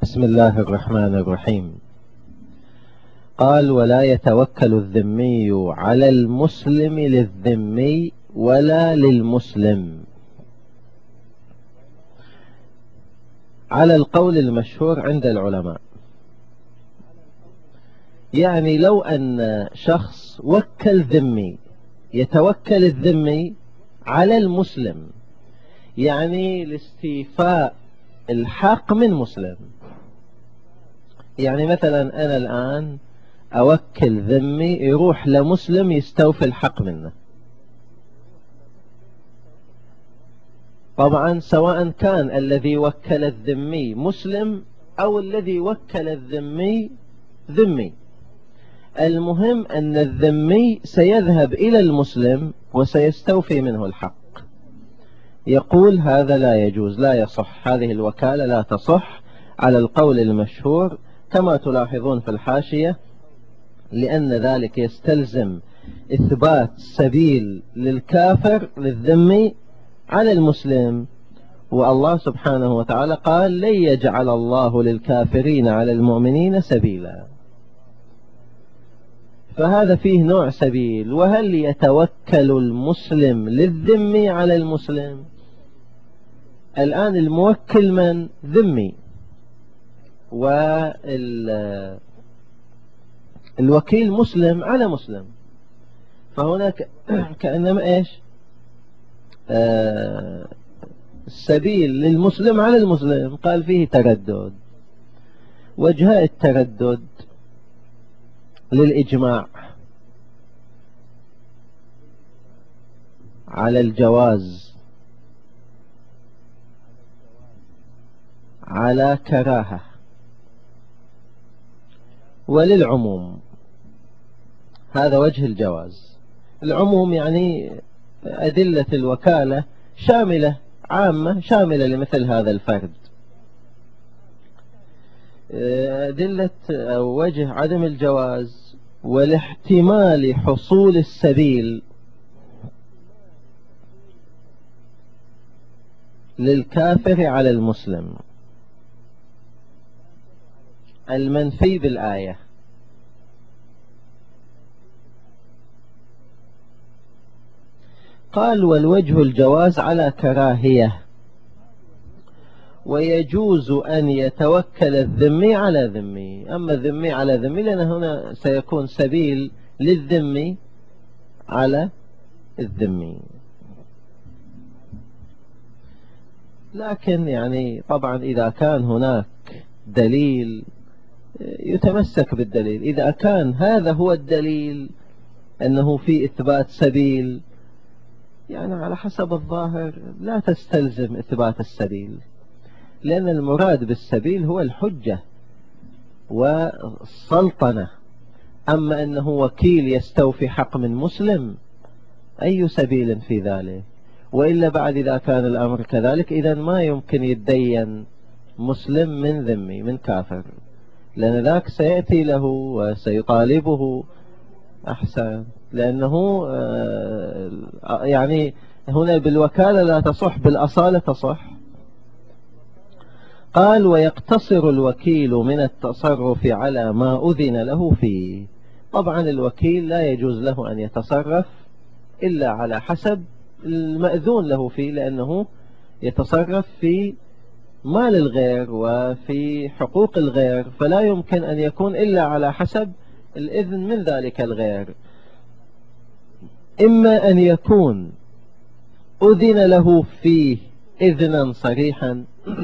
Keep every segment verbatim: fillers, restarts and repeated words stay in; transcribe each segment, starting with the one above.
بسم الله الرحمن الرحيم. قال: ولا يتوكل الذمي على المسلم للذمي ولا للمسلم، على القول المشهور عند العلماء. يعني لو أن شخص وكل ذمي، يتوكل الذمي على المسلم، يعني لاستيفاء الحق من مسلم. يعني مثلا أنا الآن أوكل ذمي يروح لمسلم يستوفي الحق منه، طبعا سواء كان الذي وكل الذمي مسلم أو الذي وكل الذمي ذمي، المهم أن الذمي سيذهب إلى المسلم وسيستوفي منه الحق. يقول هذا لا يجوز، لا يصح، هذه الوكالة لا تصح على القول المشهور كما تلاحظون في الحاشية، لأن ذلك يستلزم إثبات سبيل للكافر للذمي على المسلم، والله سبحانه وتعالى قال: لن يجعل الله للكافرين على المؤمنين سبيلا. فهذا فيه نوع سبيل. وهل يتوكل المسلم للذمي على المسلم؟ الآن الموكل من؟ ذمي، والوكيل مسلم على مسلم، فهناك كأنما إيش آه السبيل للمسلم على المسلم. قال فيه تردد. وجهاء التردد للإجماع على الجواز، على كراهة، وللعموم. هذا وجه الجواز. العموم يعني أدلة الوكالة شاملة، عامة شاملة لمثل هذا الفرد. أدلة أو وجه عدم الجواز والاحتمال حصول السبيل للكافر على المسلم المنفي بالآية. قال: والوجه الجواز على كراهية، ويجوز أن يتوكل الذمي على ذمي. أما الذمي على ذمي لأن هنا سيكون سبيل للذمي على الذمي. لكن يعني طبعا إذا كان هناك دليل يتمسك بالدليل. إذا كان هذا هو الدليل أنه في إثبات سبيل، يعني على حسب الظاهر لا تستلزم إثبات السبيل، لأن المراد بالسبيل هو الحجة والسلطنة. أما أنه وكيل يستوفي حق من مسلم، أي سبيل في ذلك؟ وإلا بعد إذا كان الأمر كذلك إذا ما يمكن يتدين مسلم من ذمي من كافر، لأن ذاك سيأتي له وسيطالبه. أحسن، لأنه يعني هنا بالوكالة لا تصح، بالأصالة تصح. قال: ويقتصر الوكيل من التصرف على ما أذن له فيه. طبعا الوكيل لا يجوز له أن يتصرف إلا على حسب المأذون له فيه، لأنه يتصرف في مال الغير وفي حقوق الغير، فلا يمكن أن يكون إلا على حسب الإذن من ذلك الغير. إما أن يكون أذن له فيه إذنا صريحا،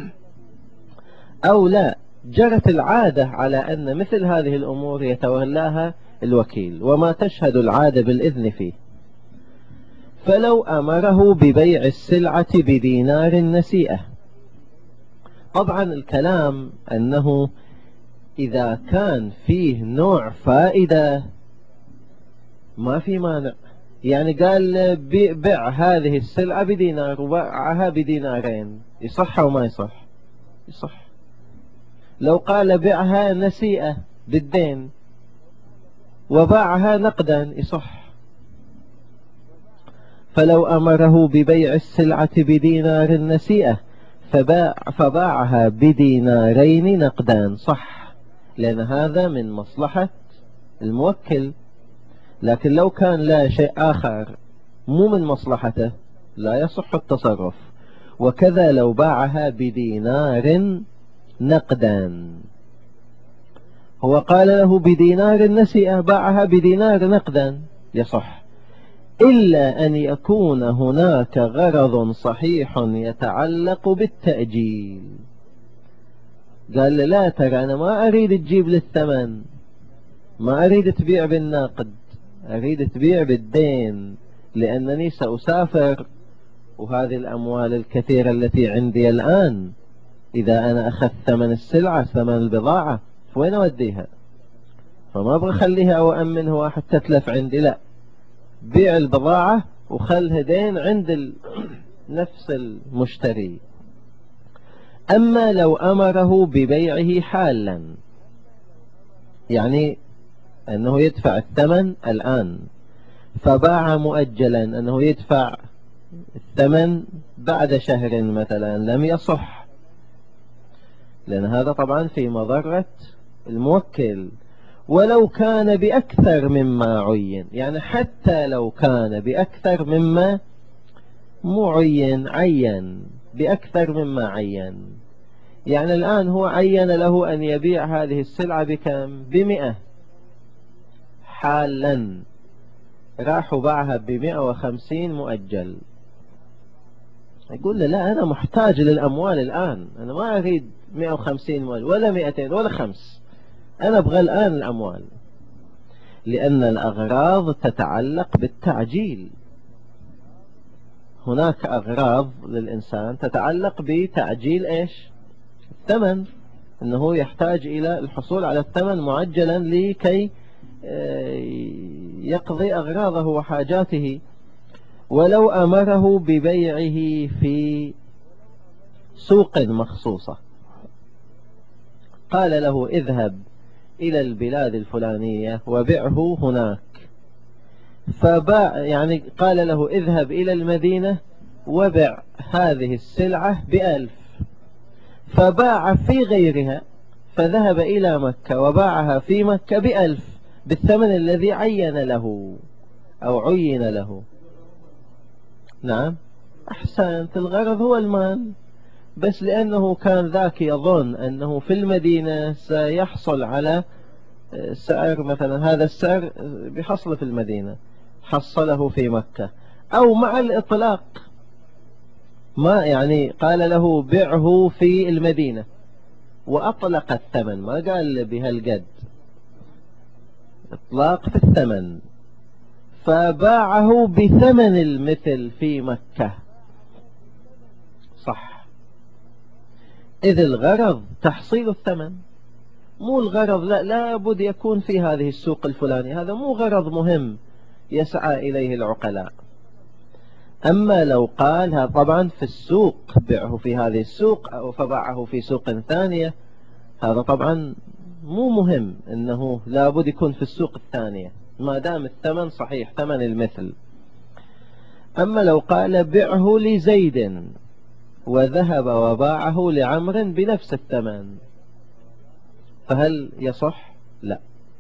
أو لا، جرت العادة على أن مثل هذه الأمور يتولاها الوكيل، وما تشهد العادة بالإذن فيه. فلو أمره ببيع السلعة بدينار نسيئة، طبعا الكلام أنه إذا كان فيه نوع فائدة ما في مانع. يعني قال بيع هذه السلعة بدينار وباعها بدينارين، يصح أو ما يصح؟ يصح. لو قال بيعها نسيئة بالدين وباعها نقدا، يصح. فلو أمره ببيع السلعة بدينار نسيئة فباع فباعها بدينارين نقدان، صح، لأن هذا من مصلحة الموكل. لكن لو كان لا شيء آخر مو من مصلحته لا يصح التصرف. وكذا لو باعها بدينار نقدا، هو قال له بدينار نسيئة، باعها بدينار نقدا يصح، إلا أن يكون هناك غرض صحيح يتعلق بالتأجيل. قال لي لا ترى أنا ما أريد تجيب للثمن، ما أريد تبيع بالنقد، أريد تبيع بالدين، لأنني سأسافر، وهذه الأموال الكثيرة التي عندي الآن إذا أنا أخذت ثمن السلعة ثمن البضاعة فوين أوديها؟ فما أبغى أخليها أو أمنها حتى تلف عندي، لا، بيع البضاعة وخلها دين عند نفس المشتري. أما لو أمره ببيعه حالا، يعني أنه يدفع الثمن الآن، فباع مؤجلا أنه يدفع الثمن بعد شهر مثلا، لم يصح، لأن هذا طبعا في مضرة الموكل. ولو كان بأكثر مما عين، يعني حتى لو كان بأكثر مما معين، عين بأكثر مما عين، يعني الآن هو عين له أن يبيع هذه السلعة بكم؟ بمئة حالا، راح باعها بمئة وخمسين مؤجل. يقول له لا، أنا محتاج للأموال الآن، أنا ما أريد مئة وخمسين مؤجل ولا مئتين ولا خمس، أنا أبغى الآن الأموال، لأن الأغراض تتعلق بالتعجيل. هناك أغراض للإنسان تتعلق بتعجيل إيش؟ الثمن، أنه يحتاج إلى الحصول على الثمن معجلا لكي يقضي أغراضه وحاجاته. ولو أمره ببيعه في سوق مخصوصة، قال له اذهب إلى البلاد الفلانية وبعه هناك، فباع، يعني قال له اذهب إلى المدينة وبع هذه السلعة بألف، فباع في غيرها، فذهب إلى مكة وباعها في مكة بألف بالثمن الذي عين له أو عين له. نعم أحسنت، الغرض هو المال، بس لأنه كان ذاك يظن أنه في المدينة سيحصل على سعر، مثلا هذا السعر بحصله في المدينة حصله في مكة، أو مع الإطلاق، ما يعني قال له بعه في المدينة وأطلق الثمن، ما قال بهالقد، إطلاق في الثمن، فباعه بثمن المثل في مكة، صح، إذ الغرض تحصيل الثمن، مو الغرض لا لابد يكون في هذه السوق الفلانية، هذا مو غرض مهم يسعى إليه العقلاء. أما لو قالها طبعا في السوق، بعه في هذه السوق أو فباعه في سوق ثانية، هذا طبعا مو مهم أنه لابد يكون في السوق الثانية ما دام الثمن صحيح ثمن المثل. أما لو قال بعه لزيد وذهب وباعه لعمر بنفس الثمن، فهل يصح؟ لا.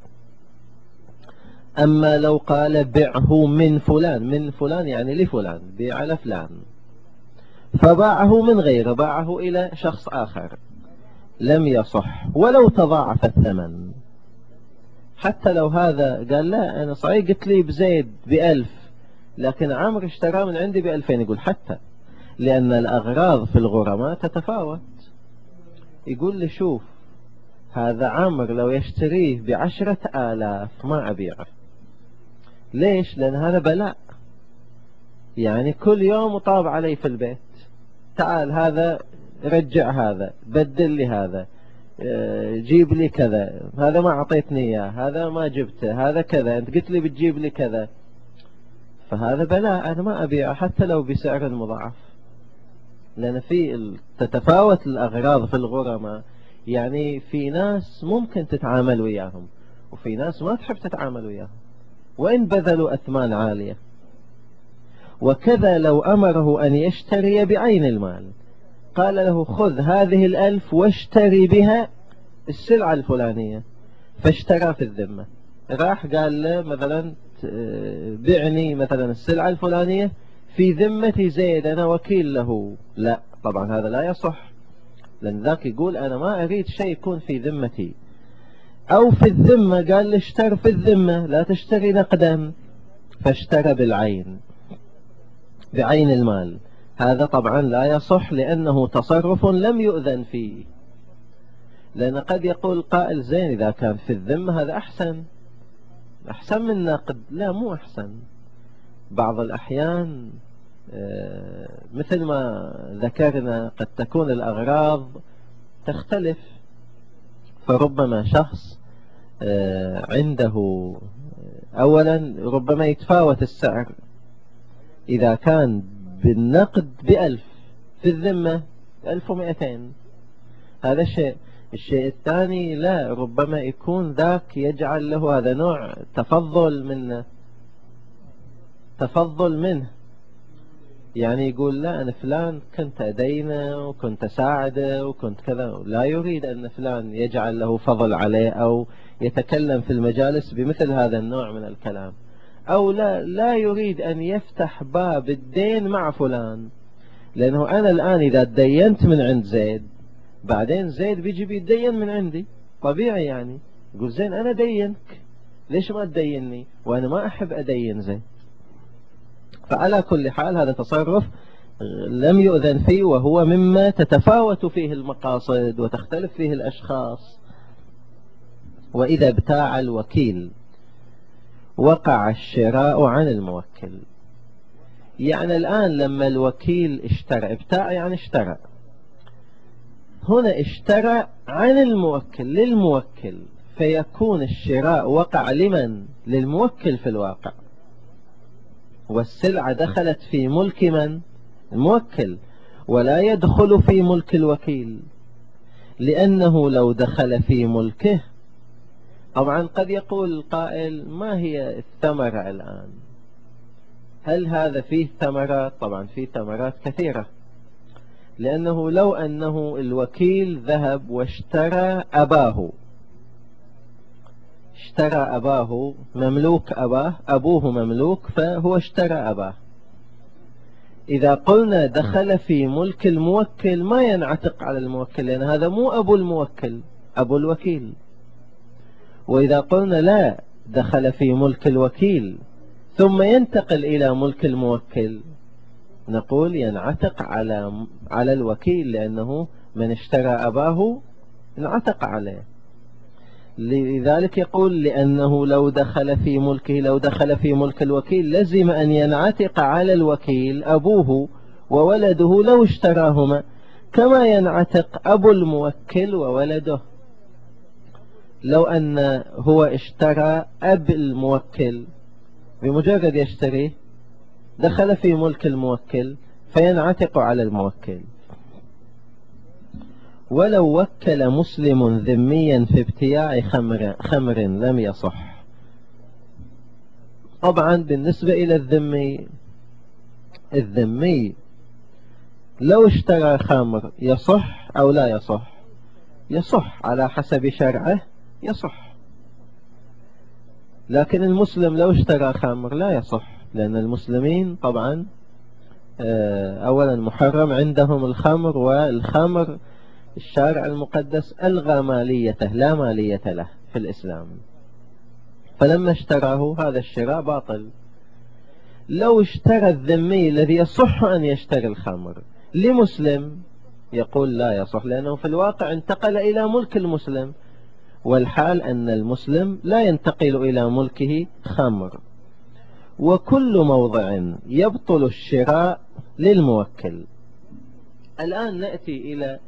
أما لو قال بعه من فلان، من فلان يعني لفلان، بيع لفلان، فباعه من غيره، باعه إلى شخص آخر، لم يصح ولو تضاعف الثمن. حتى لو هذا قال لا أنا صحيح قلت لي بزيد بألف، لكن عمر اشترى من عندي بألفين، يقول حتى، لأن الأغراض في الغرماء تتفاوت. يقول لي شوف هذا عمر لو يشتريه بعشرة آلاف ما أبيعه، ليش؟ لأن هذا بلاء، يعني كل يوم مطاب علي في البيت، تعال هذا رجع هذا، بدل لي هذا، جيب لي كذا، هذا ما أعطيتني إياه، هذا ما جبته، هذا كذا، أنت قلت لي بتجيب لي كذا، فهذا بلاء، أنا ما أبيعه حتى لو بسعر مضاعف، لأن في تتفاوت الأغراض في الغرماء، يعني في ناس ممكن تتعامل وياهم وفي ناس ما تحب تتعامل وياهم وإن بذلوا أثمان عالية. وكذا لو أمره أن يشتري بعين المال، قال له خذ هذه الألف واشتري بها السلعة الفلانية، فاشترى في الذمة. راح قال له مثلا بعني مثلا السلعة الفلانية في ذمة زيد، أنا وكيل له. لا طبعا هذا لا يصح، لأن ذاك يقول أنا ما أريد شيء يكون في ذمتي. أو في الذمة قال له اشتر في الذمة، لا تشتري نقدا، فاشترى بالعين، بعين المال. هذا طبعا لا يصح لأنه تصرف لم يؤذن فيه. لأن قد يقول قائل زين إذا كان في الذمة هذا أحسن، أحسن من نقد. لا مو أحسن. بعض الأحيان مثل ما ذكرنا قد تكون الأغراض تختلف، فربما شخص عنده أولا ربما يتفاوت السعر، إذا كان بالنقد بألف في الذمة ألف ومئتين، هذا شيء. الشيء الثاني لا، ربما يكون ذاك يجعل له هذا نوع تفضل منه، تفضل منه، يعني يقول لا أنا فلان كنت أدينه وكنت أساعده وكنت كذا، لا يريد أن فلان يجعل له فضل عليه أو يتكلم في المجالس بمثل هذا النوع من الكلام. أو لا, لا يريد أن يفتح باب الدين مع فلان، لأنه أنا الآن إذا تدينت من عند زيد بعدين زيد بيجي بيتدين من عندي، طبيعي يعني يقول زين أنا دينك ليش ما تديني، وأنا ما أحب أدين زيد. فعلى كل حال هذا تصرف لم يؤذن فيه، وهو مما تتفاوت فيه المقاصد وتختلف فيه الأشخاص. وإذا ابتاع الوكيل وقع الشراء عن الموكل. يعني الآن لما الوكيل اشترى، ابتاع يعني اشترى، هنا اشترى عن الموكل للموكل، فيكون الشراء وقع لمن؟ للموكل في الواقع، والسلعة دخلت في ملك من؟ الموكل، ولا يدخل في ملك الوكيل، لأنه لو دخل في ملكه طبعا قد يقول القائل ما هي الثمرة الآن؟ هل هذا فيه ثمرات؟ طبعا فيه ثمرات كثيرة، لأنه لو أنه الوكيل ذهب واشترى أباه، اشترى أباه مملوك، أباه أبوه مملوك فهو اشترى أباه، إذا قلنا دخل في ملك الموكل ما ينعتق على الموكل، لأن هذا مو أبو الموكل، أبو الوكيل. وإذا قلنا لا، دخل في ملك الوكيل ثم ينتقل إلى ملك الموكل، نقول ينعتق على على الوكيل، لأنه من اشترى أباه انعتق عليه. لذلك يقول لأنه لو دخل في ملكه، لو دخل في ملك الوكيل لزم أن ينعتق على الوكيل أبوه وولده لو اشتراهما، كما ينعتق أبو الموكل وولده. لو أن هو اشترى أب الموكل بمجرد يشتريه دخل في ملك الموكل فينعتق على الموكل. ولو وكل مسلم ذميا في ابتياع خمر, خمر لم يصح. طبعا بالنسبة إلى الذمي، الذمي لو اشترى خمر يصح أو لا يصح؟ يصح على حسب شرعه، يصح. لكن المسلم لو اشترى خمر لا يصح، لأن المسلمين طبعا أولا محرم عندهم الخمر، والخمر الشارع المقدس ألغى ماليته، لا مالية له في الإسلام، فلما اشتراه هذا الشراء باطل. لو اشترى الذمي الذي يصح أن يشتري الخمر لمسلم يقول لا يصح، لأنه في الواقع انتقل إلى ملك المسلم، والحال أن المسلم لا ينتقل إلى ملكه خمر. وكل موضع يبطل الشراء للموكل. الآن نأتي إلى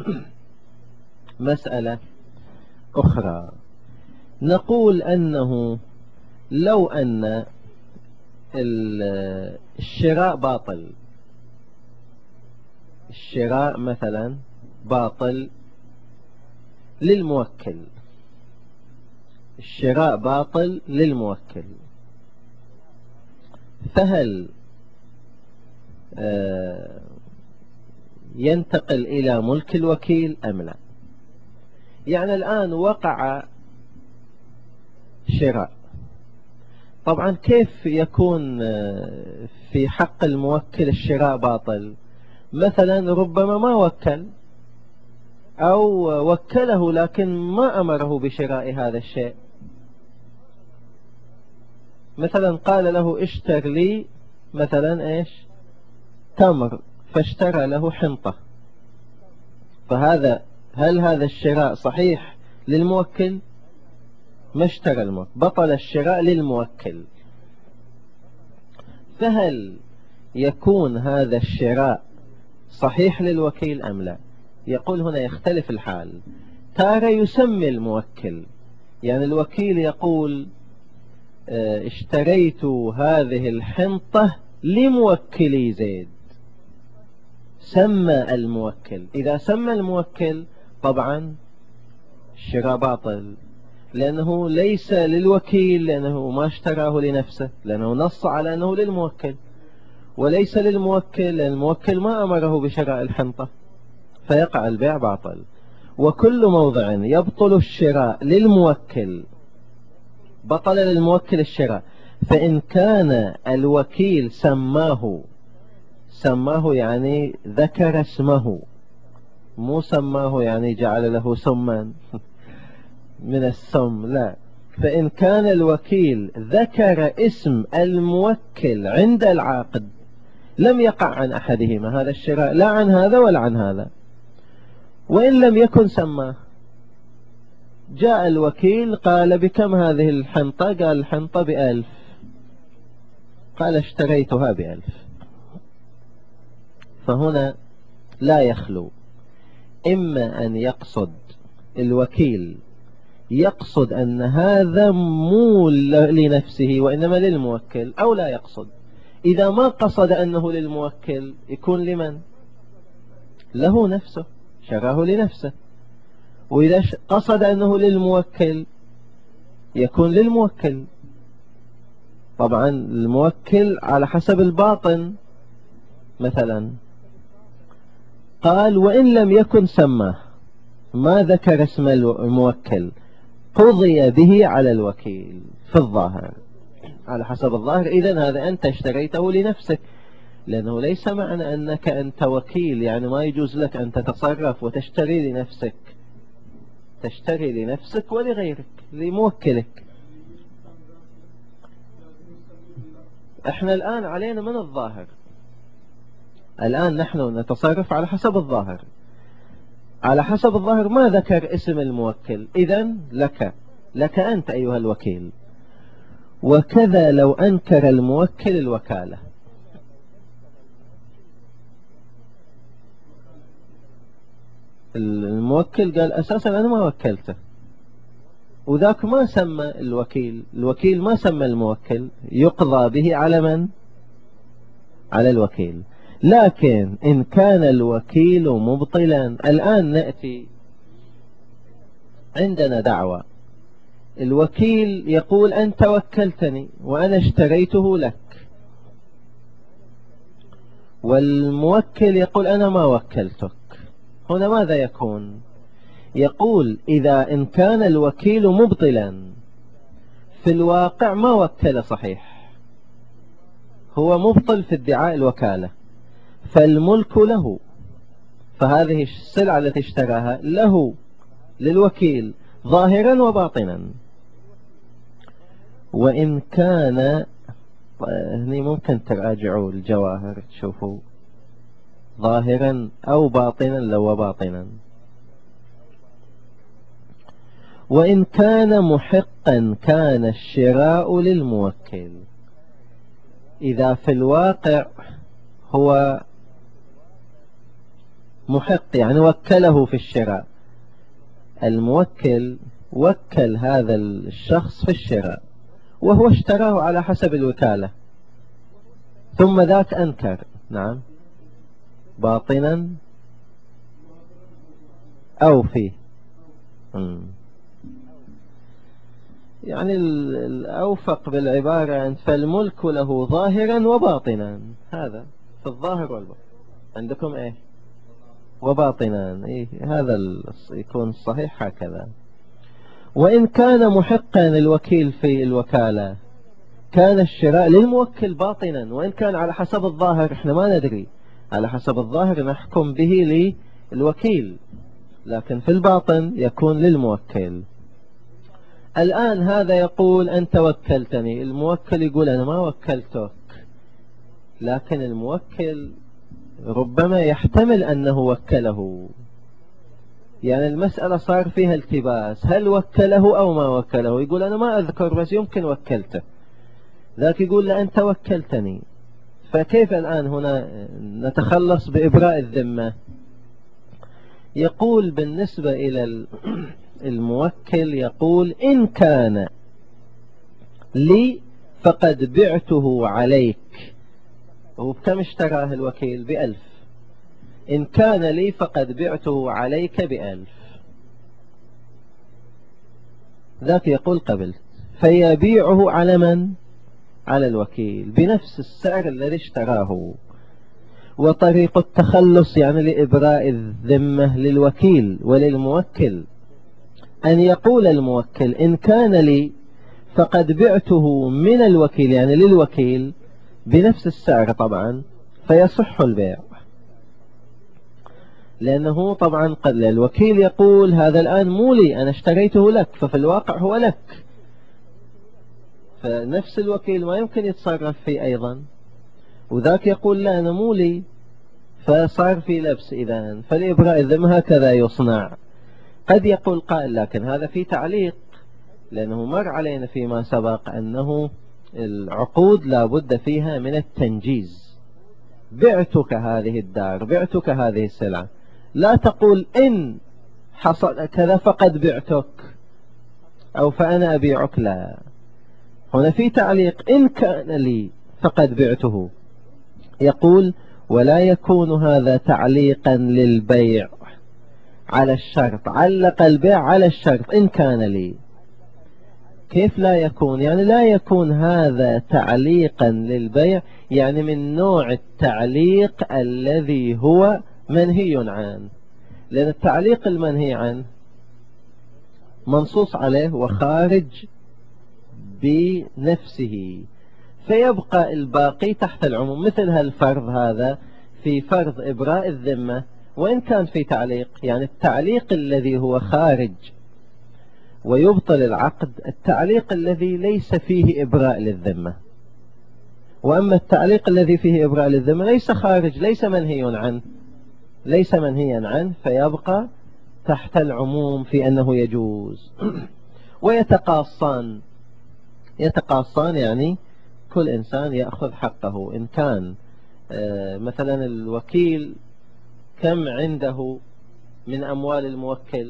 مسألة أخرى، نقول أنه لو أن الشراء باطل، الشراء مثلا باطل للموكل، الشراء باطل للموكل، فهل ينتقل إلى ملك الوكيل أم لا. يعني الآن وقع شراء، طبعا كيف يكون في حق الموكل الشراء باطل؟ مثلا ربما ما وكل، أو وكله لكن ما أمره بشراء هذا الشيء. مثلا قال له اشتر لي مثلا ايش تمر، فاشترى له حنطة، فهذا هل هذا الشراء صحيح للموكل؟ ما اشترى الموكل، بطل الشراء للموكل. فهل يكون هذا الشراء صحيح للوكيل أم لا؟ يقول هنا يختلف الحال. تارة يسمي الموكل، يعني الوكيل يقول اشتريت هذه الحنطة لموكلي زيد، سمى الموكل. إذا سمى الموكل طبعا الشراء باطل، لأنه ليس للوكيل، لأنه ما اشتراه لنفسه، لأنه نص على أنه للموكل، وليس للموكل لأن الموكل ما أمره بشراء الحنطة، فيقع البيع باطل. وكل موضع يبطل الشراء للموكل بطل للموكل الشراء. فإن كان الوكيل سماه سماه يعني ذكر اسمه، مو سماه يعني جعل له سما من السم، لا. فإن كان الوكيل ذكر اسم الموكل عند العاقد لم يقع عن أحدهما هذا الشراء، لا عن هذا ولا عن هذا. وإن لم يكن سماه، جاء الوكيل قال بكم هذه الحنطة؟ قال الحنطة بألف، قال اشتريتها بألف. فهنا لا يخلو، إما أن يقصد الوكيل يقصد أن هذا مو لنفسه وإنما للموكل، أو لا يقصد. إذا ما قصد أنه للموكل يكون لمن؟ له نفسه، شراه لنفسه. وإذا قصد أنه للموكل يكون للموكل. طبعا الموكل على حسب الباطن. مثلا قال وإن لم يكن سماه، ما ذكر اسم الموكل، قضي به على الوكيل في الظاهر على حسب الظاهر. إذن هذا أنت اشتريته لنفسك، لأنه ليس معنى أنك أنت وكيل يعني ما يجوز لك أن تتصرف وتشتري لنفسك، تشتري لنفسك ولغيرك لموكلك. احنا الآن علينا من الظاهر، الآن نحن نتصرف على حسب الظاهر. على حسب الظاهر ما ذكر اسم الموكل، إذن لك لك أنت أيها الوكيل. وكذا لو أنكر الموكل الوكالة، الموكل قال أساسا أنا ما وكلته، وذاك ما سمى الوكيل، الوكيل ما سمى الموكل، يقضى به على من؟ على الوكيل. لكن إن كان الوكيل مبطلا، الآن نأتي عندنا دعوة، الوكيل يقول أنت وكلتني وأنا اشتريته لك، والموكل يقول أنا ما وكلتك. هنا ماذا يكون؟ يقول إذا إن كان الوكيل مبطلا في الواقع ما وكل صحيح، هو مبطل في ادعاء الوكالة، فالملك له، فهذه السلعة التي اشتراها له للوكيل ظاهرا وباطنا. وإن كان هني ممكن تراجعوا الجواهر تشوفوا ظاهرا أو باطنا لو باطنا. وإن كان محقا كان الشراء للموكل، إذا في الواقع هو محق يعني وكله في الشراء، الموكل وكل هذا الشخص في الشراء وهو اشتراه على حسب الوكالة، ثم ذاك أنكر، نعم باطنا أو فيه. يعني الأوفق بالعبارة فالملك له ظاهرا وباطنا، هذا في الظاهر والباطن. عندكم ايه؟ وباطنا. إيه هذا يكون الصحيح هكذا. وإن كان محقا الوكيل في الوكالة كان الشراء للموكل باطنا، وإن كان على حسب الظاهر احنا ما ندري، على حسب الظاهر نحكم به للوكيل، لكن في الباطن يكون للموكل. الآن هذا يقول أنت وكلتني، الموكل يقول أنا ما وكلتك، لكن الموكل ربما يحتمل أنه وكله، يعني المسألة صار فيها التباس، هل وكله أو ما وكله؟ يقول أنا ما أذكر بس يمكن وكلته، ذاك يقول لا أنت وكلتني. فكيف الآن هنا نتخلص بإبراء الذمة؟ يقول بالنسبة إلى الموكل، يقول إن كان لي فقد بعته عليك. وبكم اشتراه الوكيل؟ بألف. إن كان لي فقد بعته عليك بألف، ذاك يقول قبلت، فيبيعه على من؟ على الوكيل بنفس السعر الذي اشتراه. وطريق التخلص يعني لإبراء الذمة للوكيل وللموكل أن يقول الموكل إن كان لي فقد بعته من الوكيل، يعني للوكيل بنفس السعر طبعا، فيصح البيع، لأنه طبعا قد الوكيل يقول هذا الآن مو لي، أنا اشتريته لك، ففي الواقع هو لك، فنفس الوكيل ما يمكن يتصرف فيه أيضا، وذاك يقول لا أنا مو لي، فصار في لبس. إذن فلإبراء الذمة هكذا يصنع. قد يقول قائل لكن هذا في تعليق، لأنه مر علينا فيما سبق أنه العقود لا بد فيها من التنجيز. بعتك هذه الدار، بعتك هذه السلعة، لا تقول إن حصل كذا فقد بعتك أو فأنا أبيعك، لا، هنا في تعليق إن كان لي فقد بعته. يقول ولا يكون هذا تعليقا للبيع على الشرط، علق البيع على الشرط إن كان لي. كيف لا يكون؟ يعني لا يكون هذا تعليقا للبيع، يعني من نوع التعليق الذي هو منهي عنه، لأن التعليق المنهي عنه منصوص عليه وخارج بنفسه، فيبقى الباقي تحت العموم. مثل هالفرض هذا في فرض إبراء الذمة وإن كان في تعليق، يعني التعليق الذي هو خارج ويبطل العقد التعليق الذي ليس فيه إبراء للذمة، وأما التعليق الذي فيه إبراء للذمة ليس خارج، ليس منهي عنه، ليس منهيا عنه، فيبقى تحت العموم في أنه يجوز. ويتقاصان، يتقاصان يعني كل إنسان يأخذ حقه. إن كان مثلا الوكيل كم عنده من أموال الموكل؟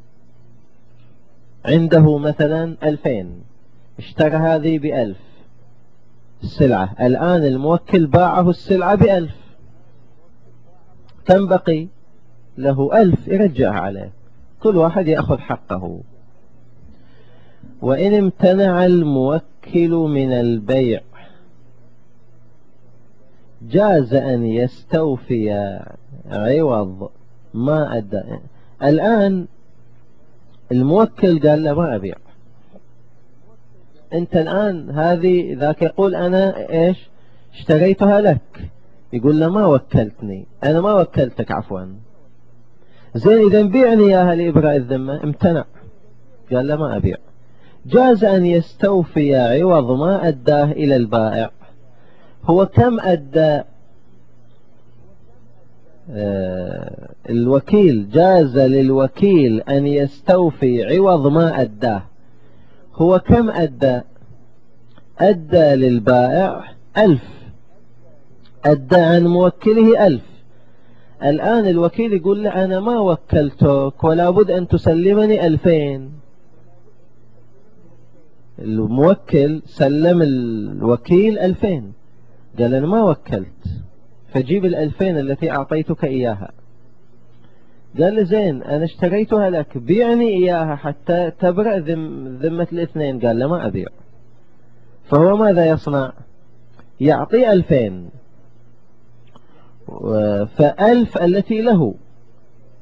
عنده مثلا ألفين، اشترى هذه بألف السلعة، الآن الموكل باعه السلعة بألف، كم بقي له؟ ألف، يرجعها عليه، كل واحد يأخذ حقه. وإن امتنع الموكل من البيع جاز أن يستوفي عوض ما أدى. الآن الموكل قال له ما أبيع، أنت الآن هذه، ذاك يقول أنا إيش اشتريتها لك، يقول له ما وكلتني، أنا ما وكلتك عفوا، زين إذا بيعني إياها لإبراء الذمة، امتنع قال له ما أبيع، جاز أن يستوفي عوض ما أداه إلى البائع. هو كم أدى آه الوكيل؟ جاز للوكيل أن يستوفي عوض ما أداه. هو كم أدى؟ أدى للبائع ألف، أدى عن موكله ألف. الآن الوكيل يقول له أنا ما وكلتك ولا بد أن تسلمني ألفين. الموكل سلم الوكيل ألفين، قال أنا ما وكلت، فجيب الألفين التي أعطيتك إياها. قال له زين أنا اشتريتها لك، بيعني إياها حتى تبرأ ذم ذمة الاثنين. قال له ما أبيع. فهو ماذا يصنع؟ يعطي ألفين، فألف التي له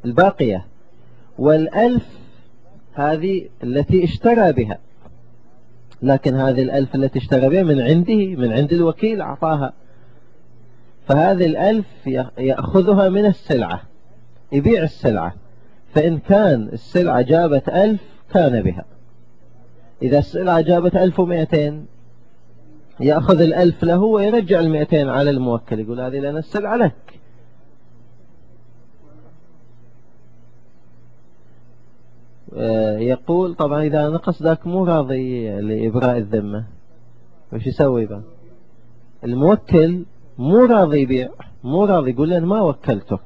الباقية، والألف هذه التي اشترى بها، لكن هذه الألف التي اشترى بها من عنده، من عند الوكيل أعطاها، فهذه الألف يأخذها من السلعة، يبيع السلعة، فإن كان السلعة جابت ألف كان بها. إذا السلعة جابت ألف ومئتين يأخذ الألف له ويرجع المئتين على الموكل، يقول هذه لأن السلعة لك. يقول طبعا إذا نقص ذاك مو راضي لإبراء الذمة وش يسوي بقى؟ الموكل مو راضي يبيع، مو راضي، يقول لأن ما وكلتك.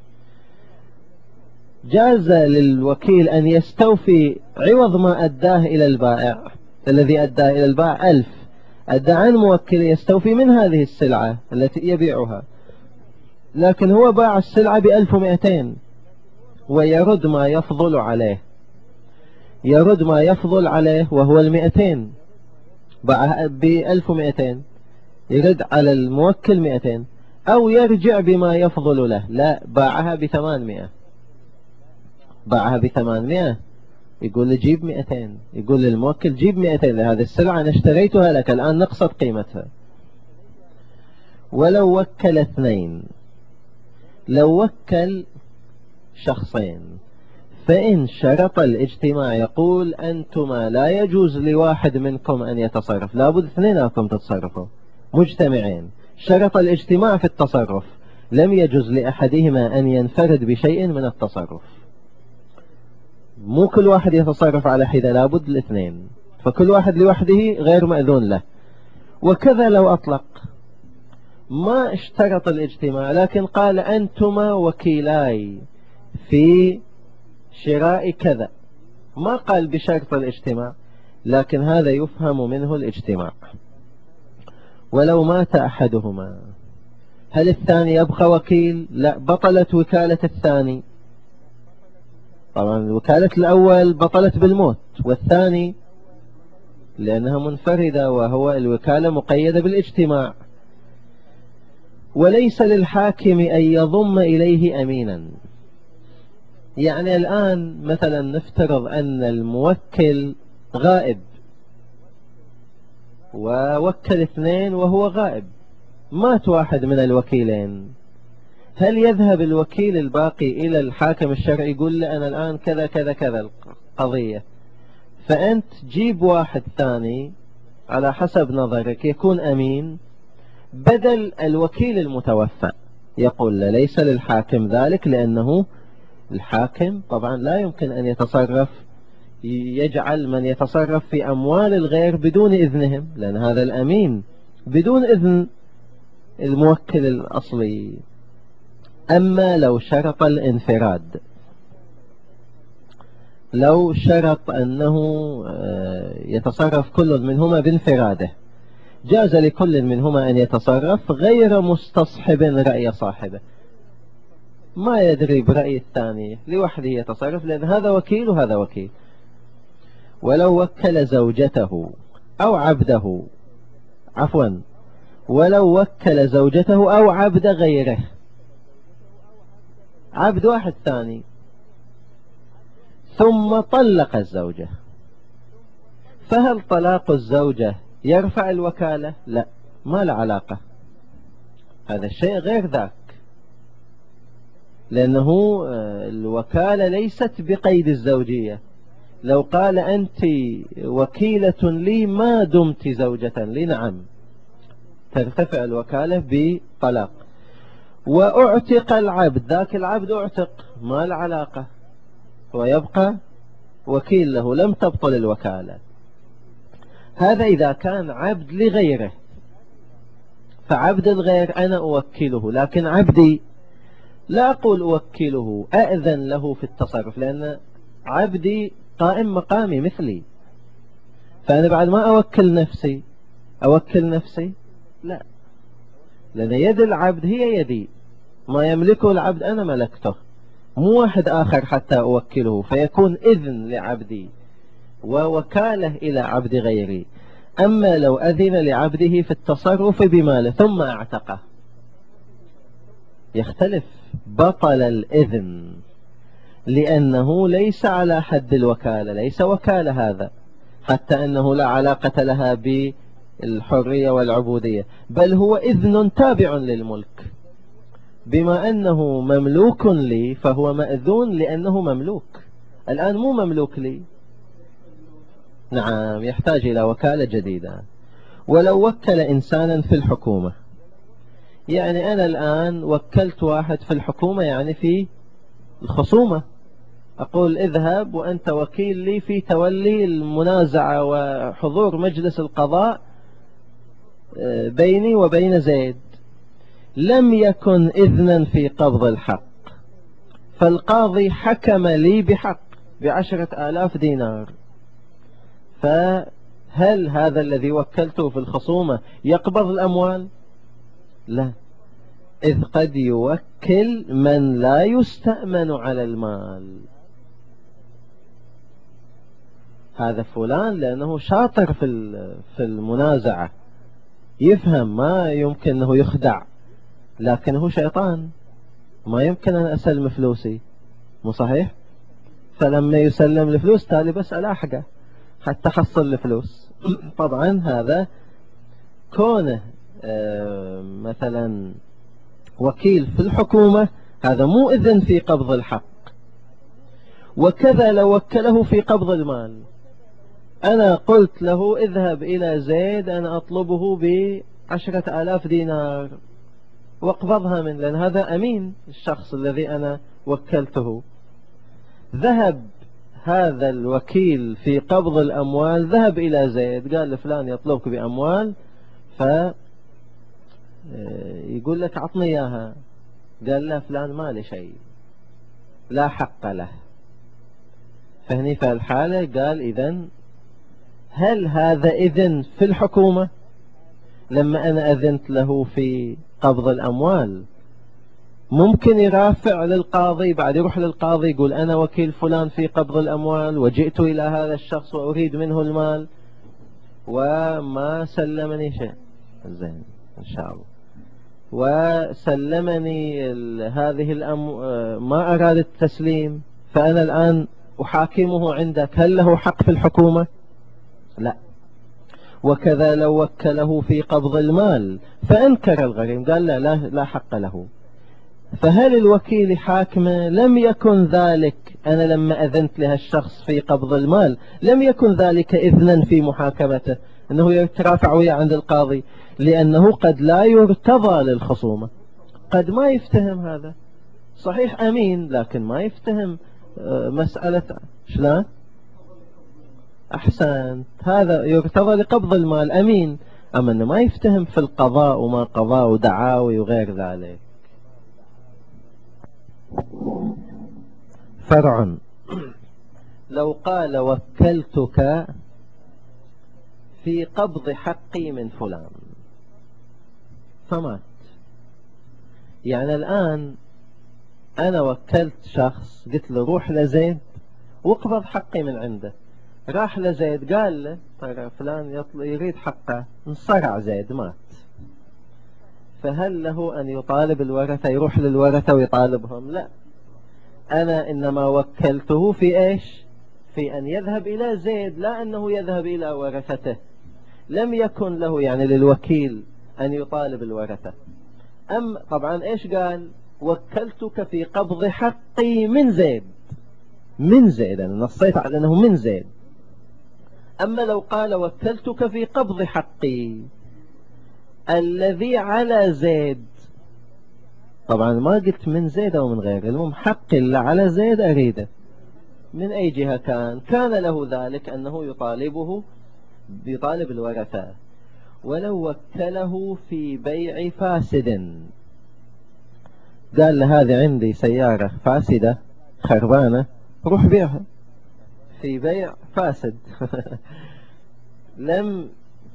جاز للوكيل أن يستوفي عوض ما أداه إلى البائع، الذي أداه إلى البائع ألف، أدى عن موكل يستوفي من هذه السلعة التي يبيعها، لكن هو باع السلعة بألف ومئتين ويرد ما يفضل عليه، يرد ما يفضل عليه وهو المئتين، باعها بألف ومئتين يرد على الموكل مئتين، أو يرجع بما يفضل له، لا باعها بثمانمائة، باعها بثمانمائة يقول لي جيب مئتين، يقول للموكل جيب مئتين لهذه السلعة أنا اشتريتها لك الآن نقصت قيمتها. ولو وكل اثنين، لو وكل شخصين فإن شرط الاجتماع، يقول أنتما لا يجوز لواحد منكم أن يتصرف، لابد اثنينكم تتصرفوا مجتمعين، شرط الاجتماع في التصرف، لم يجوز لأحدهما أن ينفرد بشيء من التصرف، مو كل واحد يتصرف على حدة، لابد الاثنين، فكل واحد لوحده غير مأذون له. وكذا لو أطلق ما اشترط الاجتماع، لكن قال أنتما وكيلاي في شراء كذا، ما قال بشرط الاجتماع، لكن هذا يفهم منه الاجتماع. ولو مات أحدهما هل الثاني يبقى وكيل؟ لا، بطلت وكالة الثاني، طبعا وكالة الأول بطلت بالموت، والثاني لأنها منفردة وهو الوكالة مقيدة بالاجتماع. وليس للحاكم أن يضم إليه أمينا، يعني الآن مثلا نفترض أن الموكل غائب ووكل اثنين وهو غائب، مات واحد من الوكيلين، هل يذهب الوكيل الباقي إلى الحاكم الشرعي يقول له أنا الآن كذا كذا كذا القضية، فأنت جيب واحد ثاني على حسب نظرك يكون أمين بدل الوكيل المتوفى؟ يقول لا، ليس للحاكم ذلك، لأنه الحاكم طبعا لا يمكن أن يتصرف، يجعل من يتصرف في أموال الغير بدون إذنهم، لأن هذا الأمين بدون إذن الموكل الأصلي. أما لو شرط الانفراد، لو شرط أنه يتصرف كل منهما بانفراده، جاز لكل منهما أن يتصرف غير مستصحب رأي صاحبه، ما يدري برأي الثاني، لوحده يتصرف، لأن هذا وكيل وهذا وكيل. ولو وكل زوجته أو عبده، عفوا ولو وكل زوجته أو عبد غيره، عبد واحد ثاني ثم طلق الزوجة، فهل طلاق الزوجة يرفع الوكالة؟ لا، ما له علاقة، هذا الشيء غير ذاك، لأنه الوكالة ليست بقيد الزوجية. لو قال أنت وكيلة لي ما دمت زوجة لي، نعم ترتفع الوكالة بطلاق. وأعتق العبد، ذاك العبد أعتق، ما له علاقة، هو يبقى وكيل له، لم تبطل الوكالة. هذا إذا كان عبد لغيره، فعبد الغير أنا أوكله، لكن عبدي لا أقول أوكله، أأذن له في التصرف، لأن عبدي قائم مقامي مثلي، فأنا بعد ما أوكل نفسي أوكل نفسي، لا، لأن يد العبد هي يدي، ما يملكه العبد أنا ملكته، مو واحد آخر حتى أوكله، فيكون إذن لعبدي ووكالة إلى عبد غيري. أما لو أذن لعبده في التصرف بماله ثم اعتقه يختلف، بطل الإذن، لأنه ليس على حد الوكالة، ليس وكالة هذا، حتى أنه لا علاقة لها بالحرية والعبودية، بل هو إذن تابع للملك. بما أنه مملوك لي فهو مأذون لأنه مملوك. الآن مو مملوك لي، نعم، يحتاج إلى وكالة جديدة. ولو وكل إنسانا في الحكومة، يعني أنا الآن وكلت واحد في الحكومة، يعني في الخصومة، أقول اذهب وأنت وكيل لي في تولي المنازعة وحضور مجلس القضاء بيني وبين زيد. لم يكن إذنا في قبض الحق، فالقاضي حكم لي بحق بعشرة آلاف دينار، فهل هذا الذي وكلته في الخصومة يقبض الأموال؟ لا، إذ قد يوكل من لا يستأمن على المال. هذا فلان لأنه شاطر في في المنازعة، يفهم، ما يمكن أنه يخدع، لكنه شيطان، ما يمكن أن أسلم فلوسي، مو صحيح؟ فلما يسلم الفلوس تالي بس ألاحقه حتى حصل الفلوس. طبعا هذا كونه مثلا وكيل في الحكومة، هذا مو إذن في قبض الحق. وكذا لو وكله في قبض المال، أنا قلت له اذهب إلى زيد أنا أطلبه بعشرة آلاف دينار واقبضها من، لأن هذا أمين الشخص الذي أنا وكلته. ذهب هذا الوكيل في قبض الأموال، ذهب إلى زيد قال لفلان يطلبك بأموال، فيقول لك عطني إياها، قال له فلان ما لي شيء، لا حق له. فهني في الحالة قال إذن هل هذا إذن في الحكومة؟ لما أنا أذنت له في قبض الأموال ممكن يرافع للقاضي، بعد يروح للقاضي يقول أنا وكيل فلان في قبض الأموال وجئت إلى هذا الشخص وأريد منه المال وما سلمني شيء، زين إن شاء الله، وسلمني هذه الأم ما أراد التسليم، فأنا الآن أحاكمه عندك، هل له حق في الحكومة؟ لا. وكذا لو وكله في قبض المال فأنكر الغريم، قال لا لا, لا حق له، فهل الوكيل حاكمه؟ لم يكن ذلك، أنا لما أذنت لها الشخص في قبض المال لم يكن ذلك إذنا في محاكمته أنه يترافع وياه عند القاضي، لأنه قد لا يرتضى للخصومة، قد ما يفتهم هذا، صحيح أمين لكن ما يفتهم مسألة شلون. أحسن، هذا يرتضى لقبض المال أمين، أما أنه ما يفتهم في القضاء وما قضاء ودعاوي وغير ذلك. فرع، لو قال وكلتك في قبض حقي من فلان فمات، يعني الآن أنا وكلت شخص قلت له روح لزيد واقبض حقي من عنده، راح لزيد قال له ترى فلان يريد حقه، انصرع زيد مات، فهل له أن يطالب الورثة، يروح للورثة ويطالبهم؟ لا، أنا إنما وكلته في إيش؟ في أن يذهب إلى زيد، لا أنه يذهب إلى ورثته. لم يكن له يعني للوكيل أن يطالب الورثة. أم طبعا إيش قال؟ وكلتك في قبض حقي من زيد، من زيد، أنا نصيت على أنه من زيد. أما لو قال وكلتك في قبض حقي الذي على زيد، طبعا ما قلت من زيد أو من غيره، المهم حق اللي على زيد أريده من أي جهة كان، كان له ذلك أنه يطالبه، يطالب الورثة. ولو وكله في بيع فاسد، قال له هذه عندي سيارة فاسدة خربانة روح بيعها، في بيع فاسد لم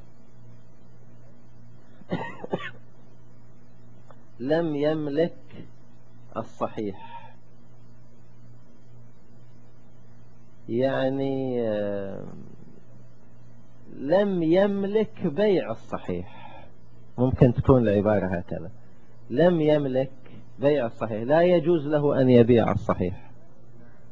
لم يملك الصحيح، يعني لم يملك بيع الصحيح، ممكن تكون العبارة هكذا، لم يملك بيع الصحيح، لا يجوز له أن يبيع الصحيح.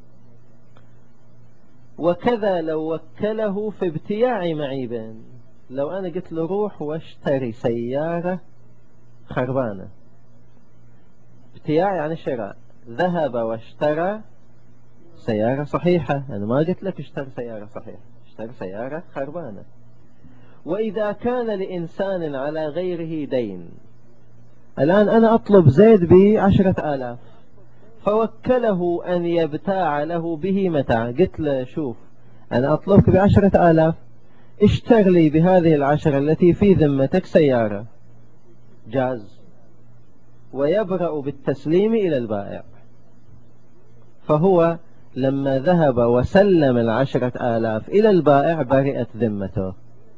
وكذا لو وكله في ابتياع معيب، لو أنا قلت له روح واشتري سيارة خربانة، ابتياع يعني شراء، ذهب واشترى سيارة صحيحة، أنا ما قلت لك اشتري سيارة صحيحة، اشتري سيارة خربانة. وإذا كان لإنسان على غيره دين، الآن أنا أطلب زيد بعشرة آلاف، فوكله أن يبتاع له به متاع، قلت له شوف أنا أطلبك بعشرة آلاف، اشتر لي بهذه العشرة التي في ذمتك سيارة، جاز، ويبرأ بالتسليم إلى البائع. فهو لما ذهب وسلم العشرة آلاف إلى البائع برئت ذمته.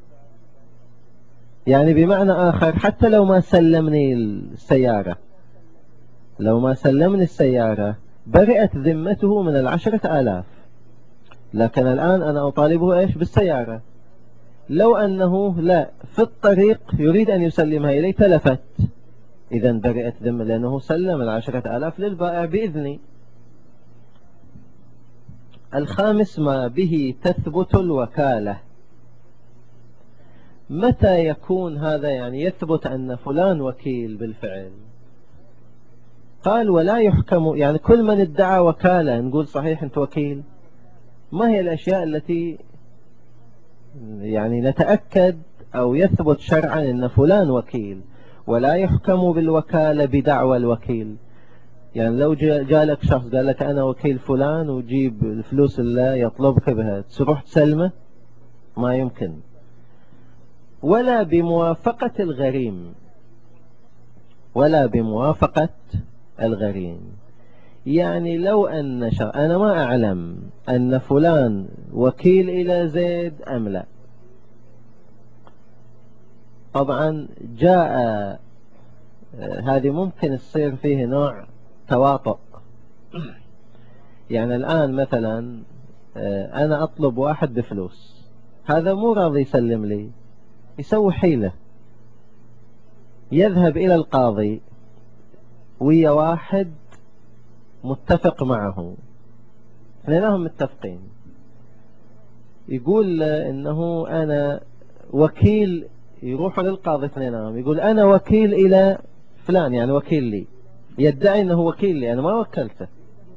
يعني بمعنى آخر حتى لو ما سلمني السيارة، لو ما سلمني السيارة برئت ذمته من العشرة آلاف، لكن الآن أنا أطالبه إيش بالسيارة. لو أنه لا في الطريق يريد أن يسلمها إلي تلفت، إذا برئت ذمة لأنه سلم العشرة آلاف للبائع بإذني. الخامس ما به تثبت الوكالة. متى يكون هذا؟ يعني يثبت أن فلان وكيل بالفعل. قال ولا يحكم، يعني كل من ادعى وكالة نقول صحيح أنت وكيل. ما هي الأشياء التي يعني نتأكد أو يثبت شرعا أن فلان وكيل؟ ولا يحكم بالوكالة بدعوى الوكيل. يعني لو جالك شخص قال لك أنا وكيل فلان وجيب الفلوس اللي يطلبك بها، تروح تسلمه؟ ما يمكن. ولا بموافقة الغريم، ولا بموافقة الغريم. يعني لو أن شخص أنا ما أعلم أن فلان وكيل إلى زيد أم لا، طبعا جاء هذه ممكن يصير فيه نوع تواطؤ. يعني الآن مثلا أنا أطلب واحد بفلوس، هذا مو راضي يسلم لي، يسوي حيلة، يذهب إلى القاضي ويا واحد متفق معه، اثنينهم متفقين، يقول إنه أنا وكيل، يروحوا للقاضي اثنينهم، يقول أنا وكيل إلى فلان، يعني وكيل لي، يدعي أنه وكيل لي، أنا ما وكلته،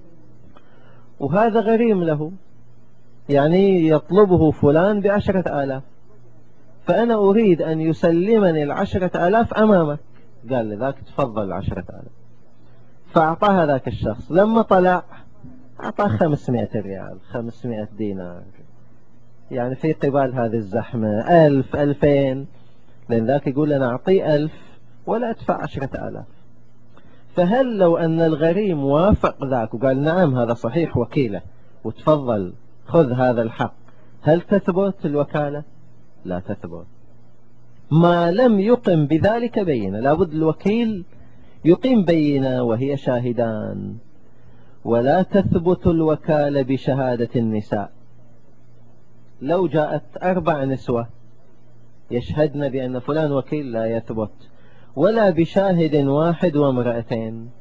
وهذا غريم له، يعني يطلبه فلان بعشرة آلاف، فأنا أريد أن يسلمني العشرة آلاف أمامك. قال لي ذاك تفضل عشرة آلاف، فأعطاها ذاك الشخص، لما طلع أعطاه خمسمائة ريال، خمسمائة دينار، يعني في قبال هذه الزحمة ألف، ألفين، لأن ذاك يقول أنا أعطيه ألف ولا أدفع عشرة آلاف. فهل لو أن الغريم وافق ذاك وقال نعم هذا صحيح وكيله وتفضل خذ هذا الحق، هل تثبت الوكالة؟ لا تثبت، ما لم يقم بذلك بينة. لابد الوكيل يقيم بينة وهي شاهدان. ولا تثبت الوكالة بشهادة النساء. لو جاءت أربع نسوة يشهدن بأن فلان وكيل لا يثبت، ولا بشاهد واحد وامرأتين،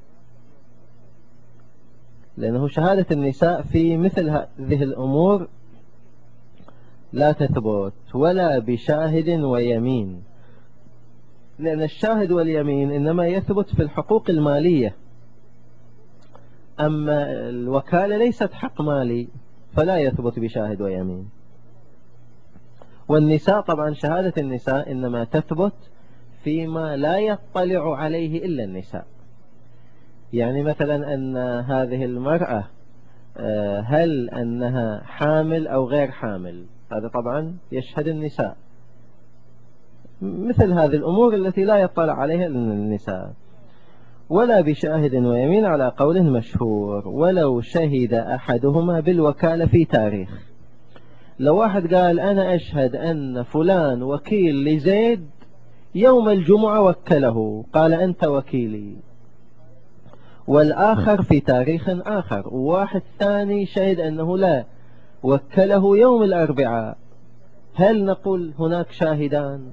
لأنه شهادة النساء في مثل هذه الأمور لا تثبت، ولا بشاهد ويمين، لأن الشاهد واليمين إنما يثبت في الحقوق المالية، أما الوكالة ليست حق مالي فلا يثبت بشاهد ويمين. والنساء طبعا شهادة النساء إنما تثبت فيما لا يطلع عليه إلا النساء. يعني مثلا أن هذه المرأة هل أنها حامل أو غير حامل، هذا طبعا يشهد النساء. مثل هذه الأمور التي لا يطلع عليها إلا النساء. ولا بشاهد ويمين على قول مشهور، ولو شهد أحدهما بالوكالة في تاريخ. لو واحد قال أنا أشهد أن فلان وكيل لزيد يوم الجمعة وكله، قال أنت وكيلي، والآخر في تاريخ آخر، وواحد ثاني شهد أنه لا وكله يوم الأربعاء، هل نقول هناك شاهدان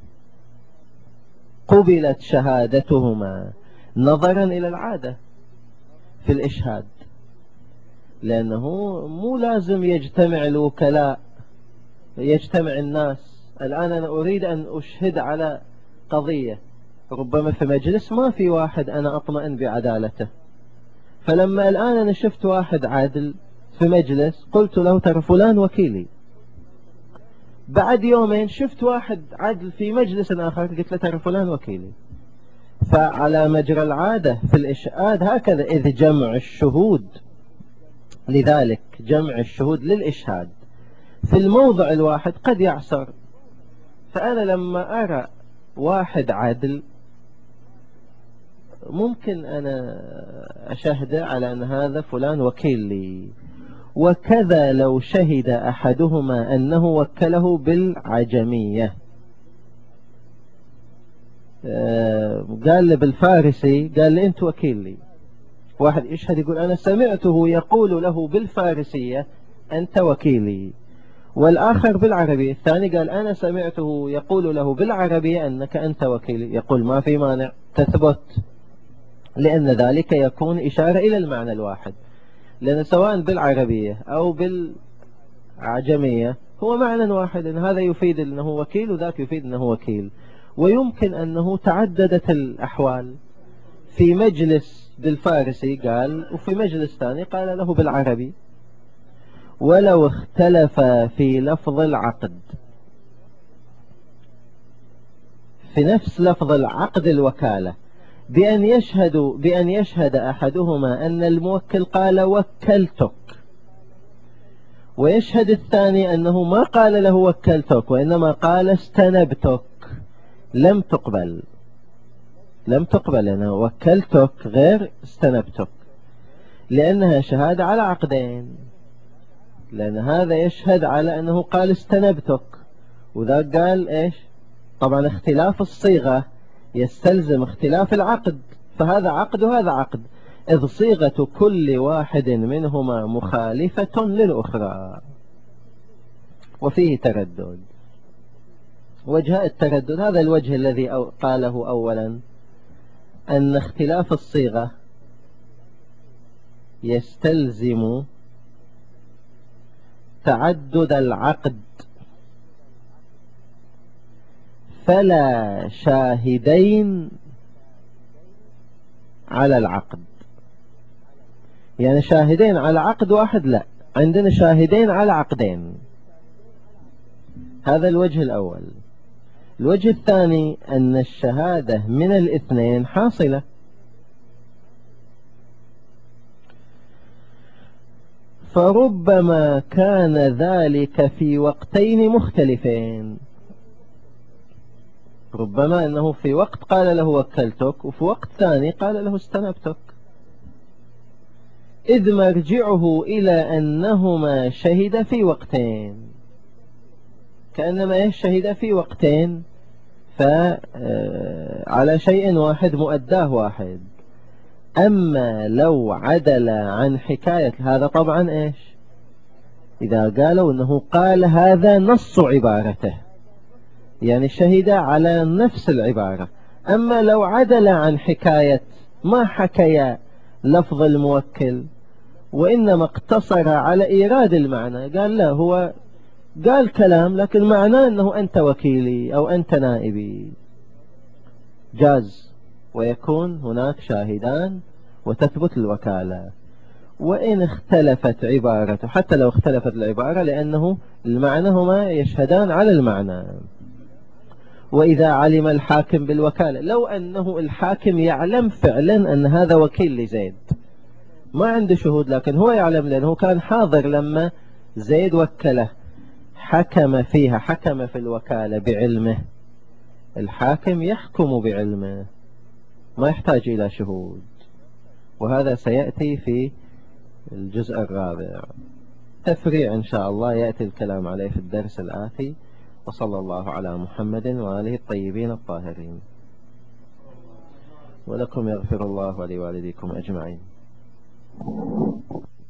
قبلت شهادتهما نظرا إلى العادة في الإشهاد؟ لأنه مو لازم يجتمع الوكلاء، يجتمع الناس. الآن أنا أريد أن أشهد على قضية، ربما في مجلس ما في واحد أنا أطمئن بعدالته، فلما الآن أنا شفت واحد عادل في مجلس قلت له ترى فلان وكيلي، بعد يومين شفت واحد عادل في مجلس آخر قلت له ترى فلان وكيلي. فعلى مجرى العادة في الإشهاد هكذا، إذ جمع الشهود، لذلك جمع الشهود للإشهاد في الموضع الواحد قد يعسر. فأنا لما أرى واحد عادل ممكن أنا أشهد على أن هذا فلان وكيل لي. وكذا لو شهد أحدهما أنه وكله بالعجمية، قال لي بالفارسي، قال لي أنت وكيل لي. واحد يشهد يقول أنا سمعته يقول له بالفارسية أنت وكيلي، والآخر بالعربية، الثاني قال أنا سمعته يقول له بالعربية أنك أنت وكيلي، يقول ما في مانع تثبت، لأن ذلك يكون إشارة إلى المعنى الواحد، لأن سواء بالعربية أو بالعجمية هو معنى واحد، إن هذا يفيد أنه وكيل وذاك يفيد أنه وكيل. ويمكن أنه تعددت الأحوال، في مجلس بالفارسي قال وفي مجلس ثاني قال له بالعربي. ولو اختلف في لفظ العقد، في نفس لفظ العقد الوكالة، بأن يشهدوا بأن يشهد أحدهما أن الموكل قال وكلتك، ويشهد الثاني أنه ما قال له وكلتك وإنما قال استنبتك، لم تقبل، لم تقبل أنه وكلتك غير استنبتك، لأنها شهادة على عقدين، لأن هذا يشهد على أنه قال استنبتك وذاك قال إيش. طبعا اختلاف الصيغة يستلزم اختلاف العقد، فهذا عقد وهذا عقد، إذ صيغة كل واحد منهما مخالفة للأخرى، وفيه تردد. وجه التردد هذا الوجه الذي قاله أولا، أن اختلاف الصيغة يستلزم تعدد العقد، فلا شاهدين على العقد، يعني شاهدين على عقد واحد لا، عندنا شاهدين على عقدين. هذا الوجه الأول. الوجه الثاني أن الشهادة من الاثنين حاصلة، فربما كان ذلك في وقتين مختلفين، ربما أنه في وقت قال له وكلتك وفي وقت ثاني قال له استنبتك، إذ مرجعه إلى أنهما شهد في وقتين، كأنما يشهد في وقتين فعلى شيء واحد مؤداه واحد. أما لو عدل عن حكاية هذا طبعا إيش، إذا قالوا أنه قال هذا نص عبارته يعني شهد على نفس العبارة. أما لو عدل عن حكاية ما حكي لفظ الموكل وإنما اقتصر على إيراد المعنى، قال لا هو قال كلام لكن معناه أنه أنت وكيلي أو أنت نائبي، جاز ويكون هناك شاهدان وتثبت الوكالة. وإن اختلفت عبارته، حتى لو اختلفت العبارة، لأنه المعنى هما يشهدان على المعنى. وإذا علم الحاكم بالوكالة، لو أنه الحاكم يعلم فعلا أن هذا وكيل لزيد، ما عنده شهود لكن هو يعلم لأنه كان حاضر لما زيد وكله، حكم فيها، حكم في الوكالة بعلمه، الحاكم يحكم بعلمه ما يحتاج إلى شهود، وهذا سيأتي في الجزء الرابع. تفريع إن شاء الله يأتي الكلام عليه في الدرس الآتي. وصلى الله على محمد وآله الطيبين الطاهرين. ولكم يغفر الله ولوالديكم أجمعين.